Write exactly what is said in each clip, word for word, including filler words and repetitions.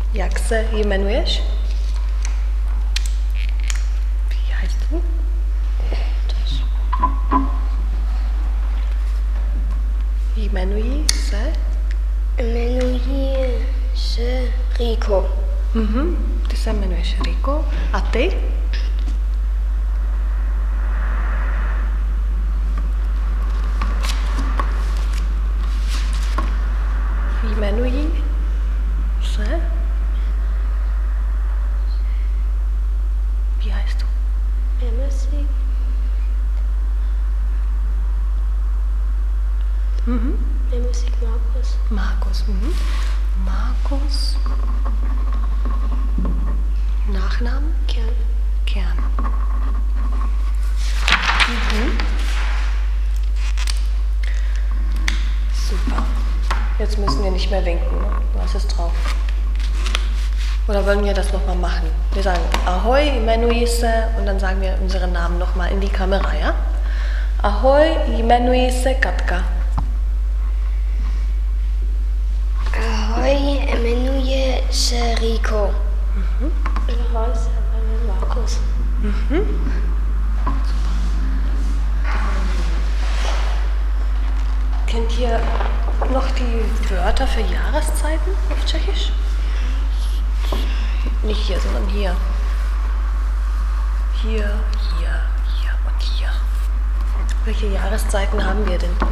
Jak se jmenuješ? Wie heißt du? Jmenuji se? Jmenuji se Rico. Mhm. Ty se jmenuješ Rico. A ty? Jmenuji se? Wie heißt du? Emerson. Mhm. Emerson Markus. Markus. Mhm. Markus. Nachnamen? Kern. Kern. Mhm. Super. Jetzt müssen wir nicht mehr winken, ne? Du hast es drauf. Oder wollen wir das nochmal machen? Wir sagen Ahoi, jmenuji se und dann sagen wir unseren Namen nochmal in die Kamera, ja? Ahoi, jmenuji se Katka. Ahoi, jmenuji se Rico. Mhm. Ahoi, se jmenuji Markus. Mhm. Kennt ihr noch die Wörter für Jahreszeiten auf Tschechisch? Nicht hier, sondern hier. Hier, hier, hier und hier. Welche Jahreszeiten haben wir denn?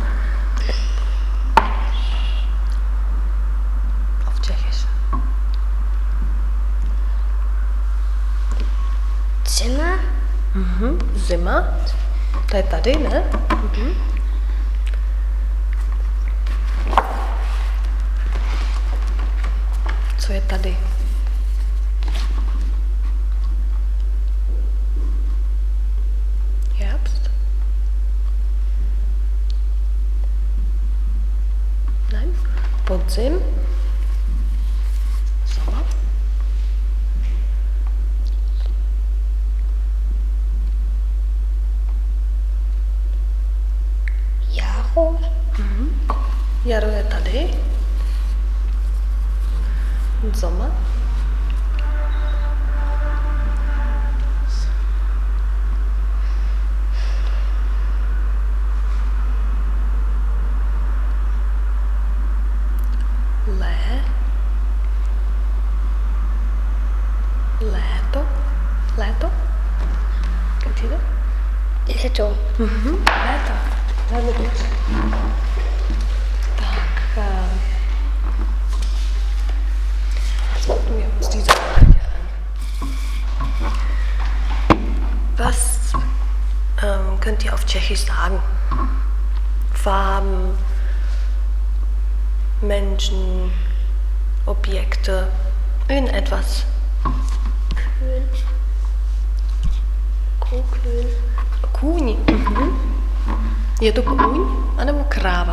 Auf Tschechisch. Zimmer. Mhm. Zima. To je tady, ne? Mhm. Co je tady? Herbst? Nein? Podzim? Sommer? Jaro. Mhm. Jaro je tady. Sommer? Lé. Léto? Léto? Kennt ihr das? Leto. Mhm. Léto. Velmi dobře. Tak. Ähm, jetzt gucken wir uns diese Frage an. Was ähm, könnt ihr auf Tschechisch sagen? Farben, Menschen, Objekte, irgendetwas. Kühn. Kuhkühn. Kůň. Mhm. Je to kůň anebo kráva?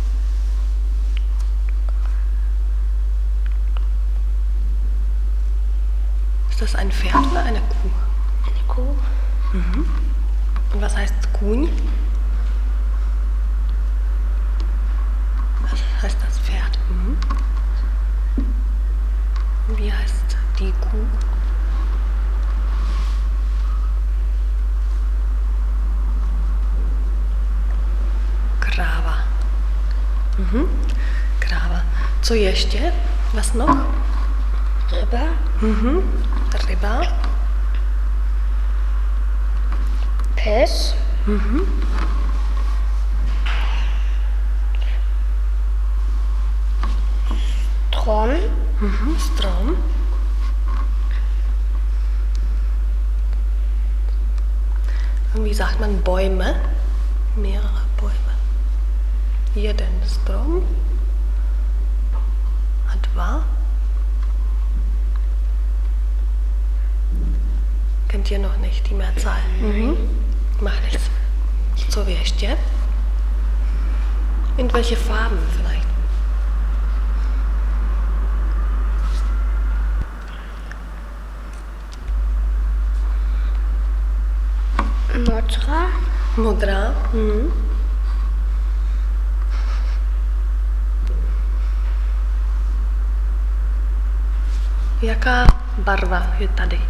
Ist das ein Pferd oder eine Kuh? Eine Kuh. Mhm. Und was heißt Kůň? Was heißt das Pferd? Mhm. Wie heißt die Kuh? Kráva. Mhm. Kráva. Co ještě? Was noch? Ryba. Mhm. Ryba. Pes. Mhm. Strom. Mhm. Strom. Und wie sagt man Bäume? Mehrere Bäume. Jeden Strom hat dva. Kennt ihr noch nicht die Mehrzahl? Mhm. Macht nichts. Co vy ještě? Irgendwelche Farben vielleicht? Modra. Modrá. Mhm. Jaká barva je tady?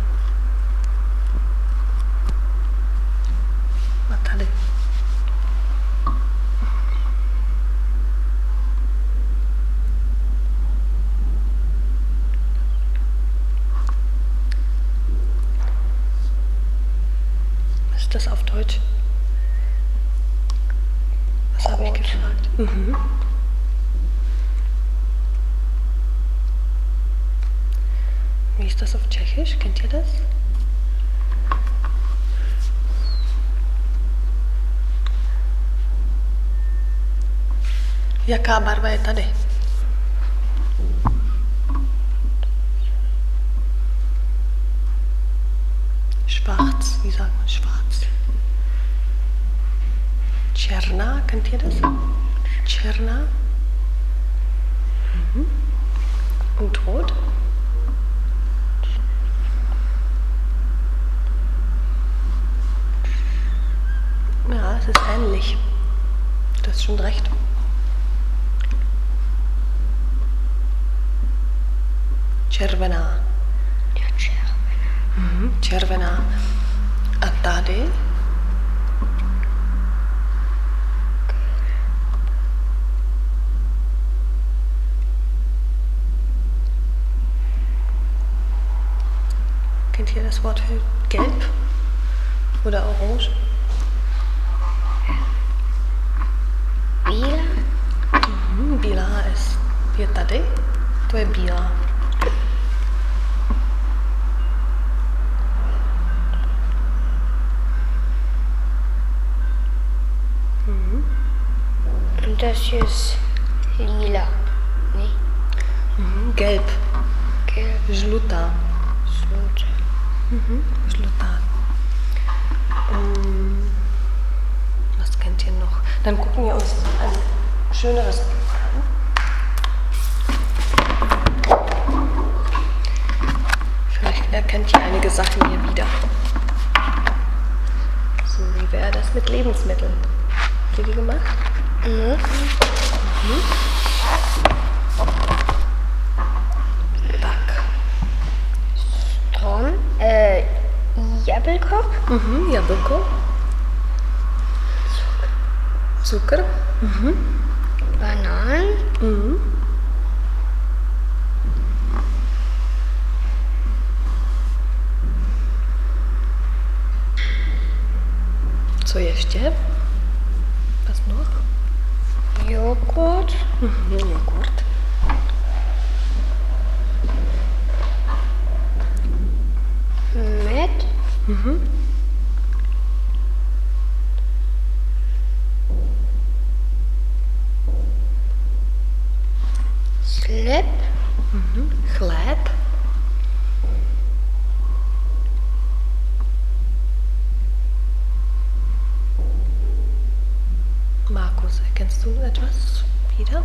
A tady. Was ist das auf Deutsch? Was habe ich gefragt? Mhm. Wie ist das auf Tschechisch? Kennt ihr das? Jaká barva je tady? Schwarz, wie sagt man schwarz? Černá, kennt ihr das? Černá. Mhm. Und rot? Ja, es ist ähnlich. Du hast schon recht. Červená. Ja, červená. Mhm, červená. A tady? Kennt ihr das Wort für gelb? Oder orange? Bílá. Mhm, bílá je tady. To je bílá. Mhm. Und das ist lila. Nee, Mhm, gelb. gelb. Žlutá. Schlut. Mhm, žlutá. Um, was kennt ihr noch? Dann gucken wir uns ein schöneres Buch an. Vielleicht erkennt ihr einige Sachen hier wieder. So, wie wäre das mit Lebensmitteln? Habt ihr die gemacht? Mhm. Mhm. Tak. Strom. Äh, Jabelko. Mhm, jablko. Cukr. Mhm. Bananen. Mhm. Co ještě? Was noch? Joghurt. Mhm, Joghurt. Met. Mhm. Slip. Mhm. Chléb. Markus, erkennst du etwas wieder?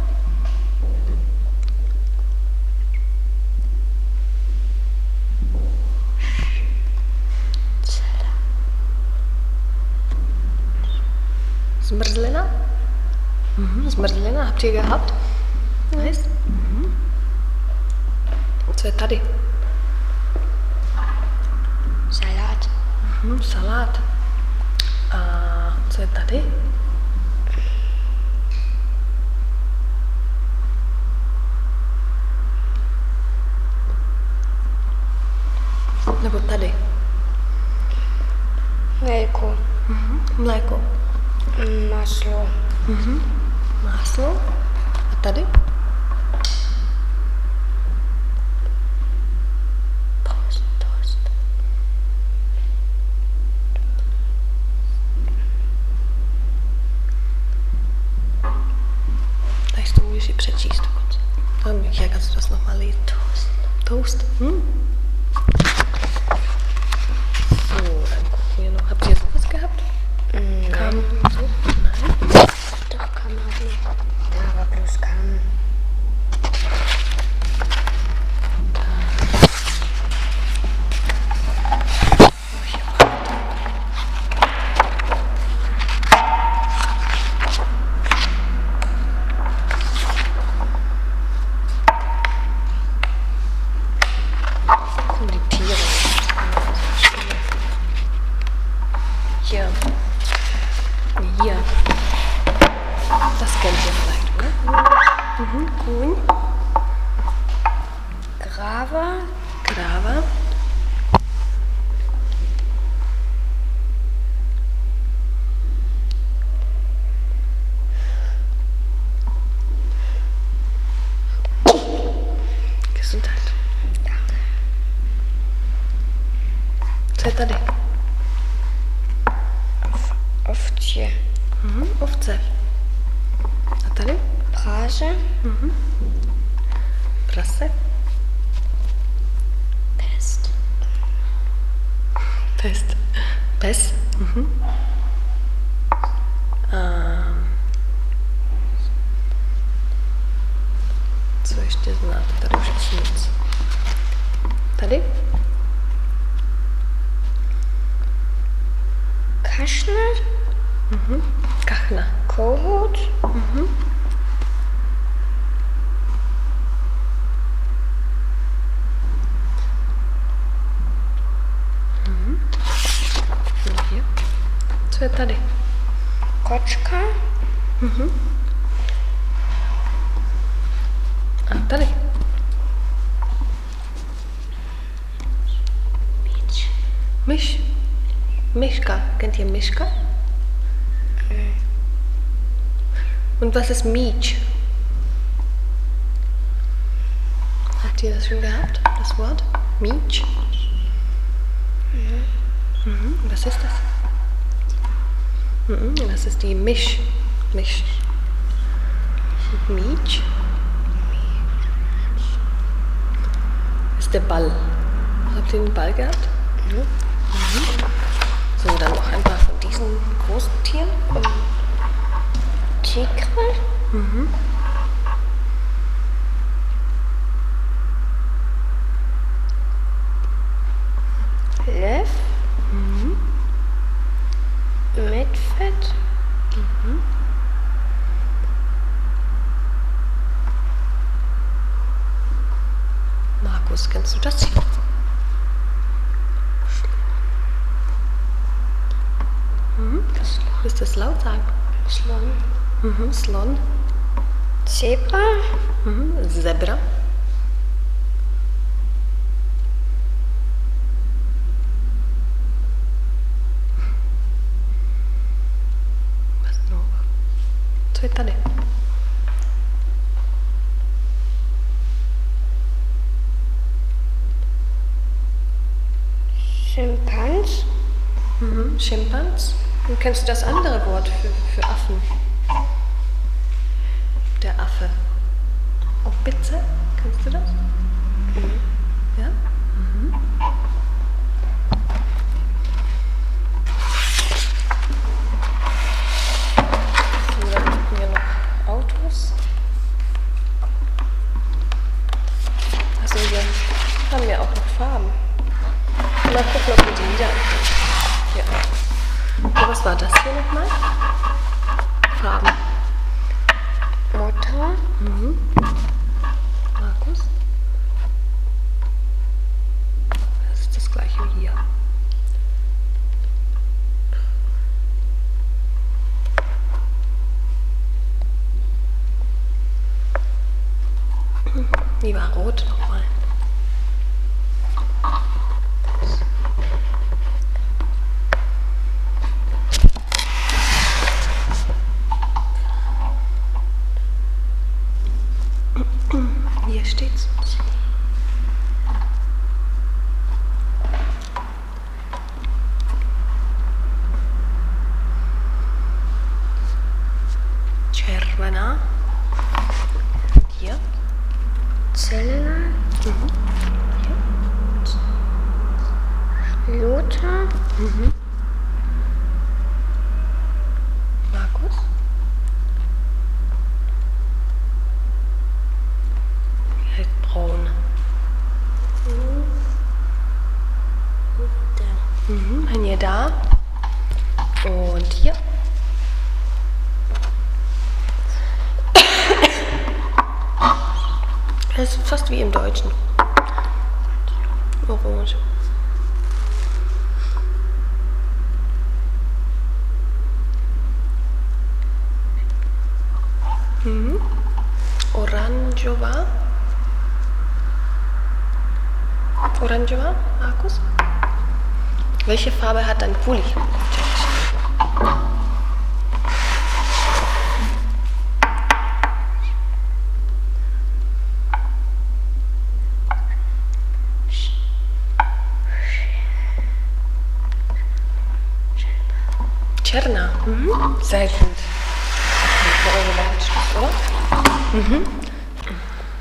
Zmrzlina? Mhm. Zmrzlina, habt ihr gehabt? Nice. Mhm. Co je tady? Salat. Mhm, salát. A co je tady? Nebo tady? Mléko. Mhm. Mléko. Maslo. Mhm. Máslo. A tady? Toast. Toast. Tak to můžeš i přečíst dokonce. Tam, jak se to nochmal lesen. Toast. Toast. Hm? So, dann gucken wir noch. Habt ihr sowas gehabt? Nein. Kam so? Nein. Doch, kann man nicht. Aber bloß kann. Mhm. Grün. Grava. Grava. Gesundheit. Co je tady? Ovče. Mhm. Ovce. A tady? Prase. Mhm. Prase. Pest. Pest. Pes. Mhm. A co ještě znáte? Tady už asi nic. Tady? Kašna. Mhm. Kachna. Kohout. Mhm. Mhm. No hier. Co je tady? Kočka. Mhm. A tady? Myč. Myš. Mischka. Kennt ihr Mischka? Äh, Und was ist Mietsch? Habt ihr das schon gehabt, das Wort? Mietsch? Mhm. Was ist das? Mhm. Das ist die Misch. Misch. Mietsch ist der Ball. Habt ihr den Ball gehabt? Mhm. Mhm. So, dann noch ein paar von diesen großen Tieren. Tigre. Mhm. Löw. Mhm. Mitfett. Mhm. Markus, kennst du das hier? Mhm. Willst du das laut sagen? Slon. Mhm. Slon. Zebra. Mhm. Zebra. Was noch? Co je tady? Schimpans. Mhm. Schimpans. Und kennst du das andere Wort für, für Affen? Der Affe. Opitze? Kennst du das? Mhm. Ja? Mhm. So, dann haben wir noch Autos. Achso, hier haben wir auch noch Farben. Mal gucken, ob wir die wiedererkennen. Ja. So, was war das hier nochmal? Farben. Mutter. Mhm. Markus? Das ist das gleiche wie hier. Die war rot nochmal. Hier steht's. Czerwona. Hier. Zella. Mhm. Hier. Lothar. Mhm. Markus. Hellbraun. Mhm. Und hier da. Und hier. Das ist fast wie im Deutschen. Orange. Mhm. Orange. Oranžová. Oranžová, Markus? Welche Farbe hat dein Pulli? Černá. Mhm. Sehr gut. Oder? Mhm.